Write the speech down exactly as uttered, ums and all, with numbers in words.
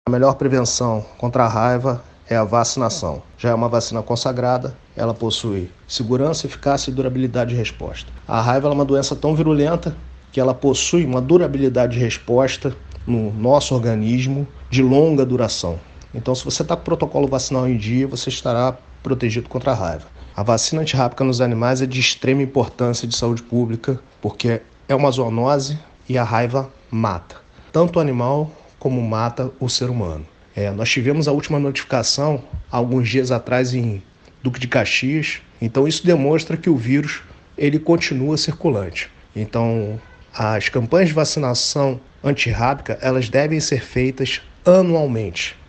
A melhor prevenção contra a raiva é a vacinação. Já é uma vacina consagrada, ela possui segurança, eficácia e durabilidade de resposta. A raiva é uma doença tão virulenta que ela possui uma durabilidade de resposta no nosso organismo de longa duração. Então, se você está com o protocolo vacinal em dia, você estará protegido contra a raiva. A vacina antirrábica nos animais é de extrema importância de saúde pública, porque é uma zoonose e a raiva mata tanto o animal como mata o ser humano. É, nós tivemos a última notificação há alguns dias atrás em Duque de Caxias, então isso demonstra que o vírus ele continua circulante. Então, as campanhas de vacinação antirrábica elas devem ser feitas anualmente.